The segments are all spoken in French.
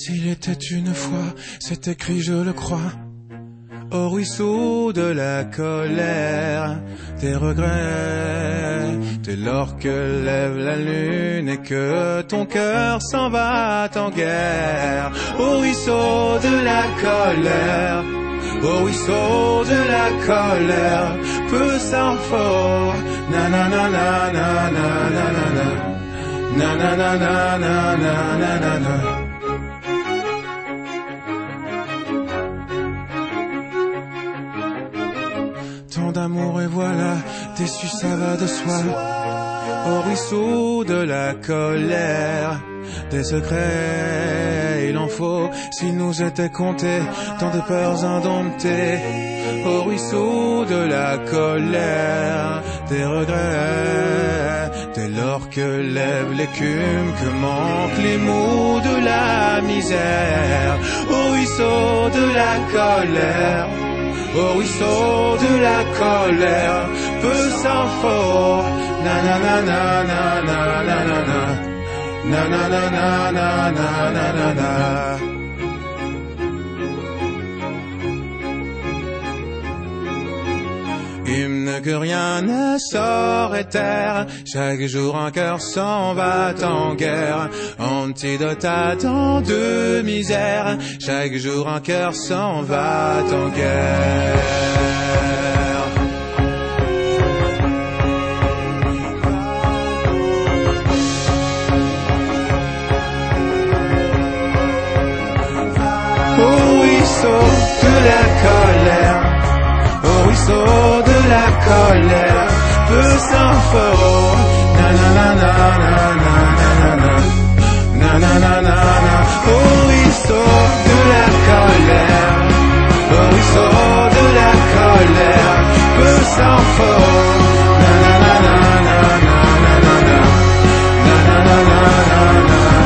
S'il était une fois, c'est écrit, je le crois, au ruisseau de la colère, tes regrets, dès lors que lève la lune et que ton cœur s'en va en guerre. Au ruisseau de la colère, au ruisseau de la colère, peu s'en faut, na na na na na na na na na na na na na na na. Tant d'amour et voilà, déçu ça va de soi. Au ruisseau de la colère, des secrets il en faut, s'il nous était compté, tant de peurs indomptées. Au ruisseau de la colère, des regrets, dès lors que lève l'écume, que manquent les mots de la misère. Au ruisseau de la colère, au ruisseau de la colère, peu s'en faut, na na na na na na na na na na na na na na na na na. Hymne que rien ne saurait taire, chaque jour un cœur s'en va en guerre. Antidote à tant de misère, chaque jour un cœur s'en va en guerre. Au ruisseau de la colère, au ruisseau de la colère, peu s'en faut, na na na na na na na na na na na. Au ruisseau de la colère, au ruisseau de la colère, peu s'en faut, na na na na na na na na na na na na na.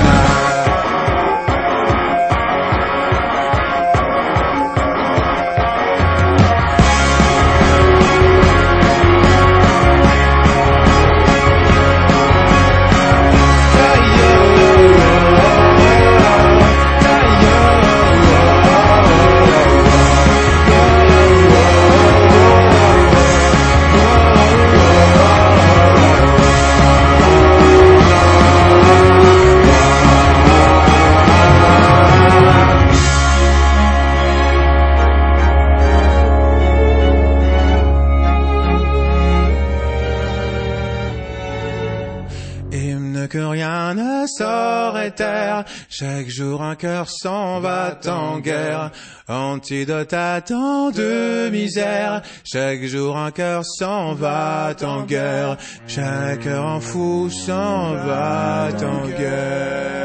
Que rien ne saurait taire, chaque jour un cœur s'en va en guerre. Antidote à tant de misère, chaque jour un cœur s'en va en guerre. Chaque cœur en fou s'en va en guerre.